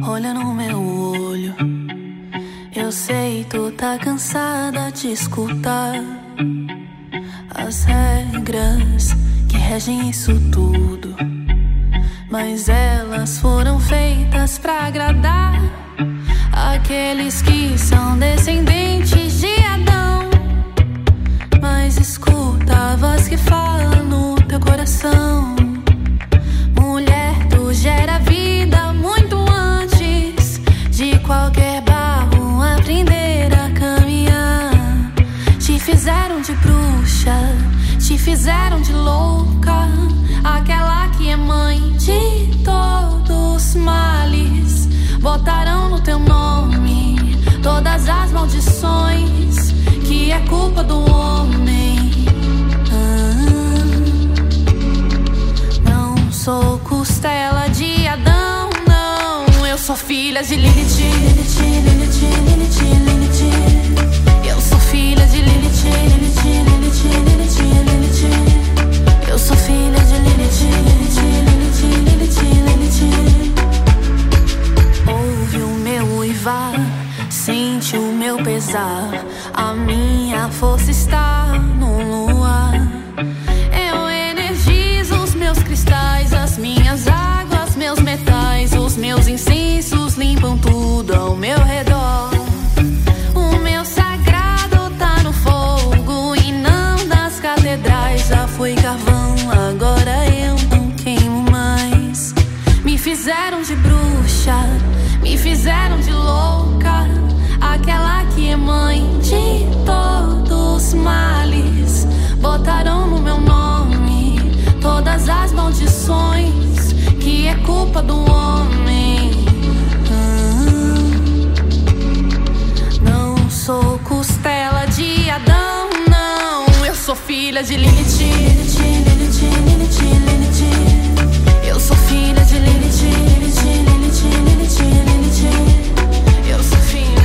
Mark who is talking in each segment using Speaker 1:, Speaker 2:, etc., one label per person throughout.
Speaker 1: Olha no meu olho, eu sei tu tá cansada de escutar as regras que regem isso tudo, mas elas foram feitas pra agradar aqueles que são descendentes de Adão. Mas escuta a voz que fala no teu coração. Mulher, tu gera vida muito antes de qualquer barro aprender a caminhar. Te fizeram de bruxa, te fizeram de louca, aquela que é mãe de todos os males. Botaram no teu nome todas as maldições, que é culpa do homem. Não sou costela de Adão, não. Eu sou filha de Lilith, Lilith, Lilith, Lilith, Lilith. Eu sou filha de Lilith, Lilith, Lilith, Lilith, Lilith. Eu sou filha de Lilith, Lilith, Lilith, Lilith, Lilith. Ouve o meu uivar, sente o meu pesar, a minha força está no luar. Eu energizo os meus cristais, as minhas águas, meus metais, os meus incensos limpam tudo ao meu redor. O meu sagrado tá no fogo e não nas catedrais. Já fui carvão, agora eu não queimo mais. Me fizeram de bruxa, me fizeram de louca, aquela que é mãe de todos os males. Botaram no meu nome todas as maldições, que é culpa do homem. Não sou costela de Adão, não. Eu sou filha de Lilith, Lilith, Lilith, Lilith, Lilith. Eu sou filha de Lilith, Lilith, Lilith, Lilith, Lilith. Eu sou filha.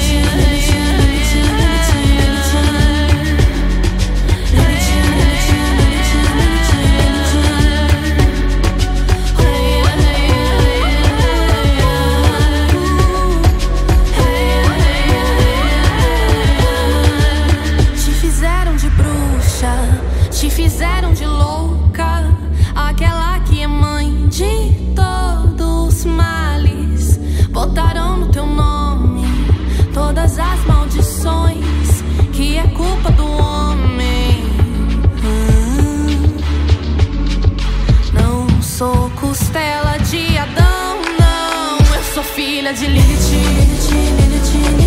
Speaker 1: Te fizeram de louca, aquela que é mãe de todos os males. Botaram no teu nome todas as maldições, que é culpa do homem. Não sou costela de Adão, não. Eu sou filha de Lilith, Lilith, Lilith.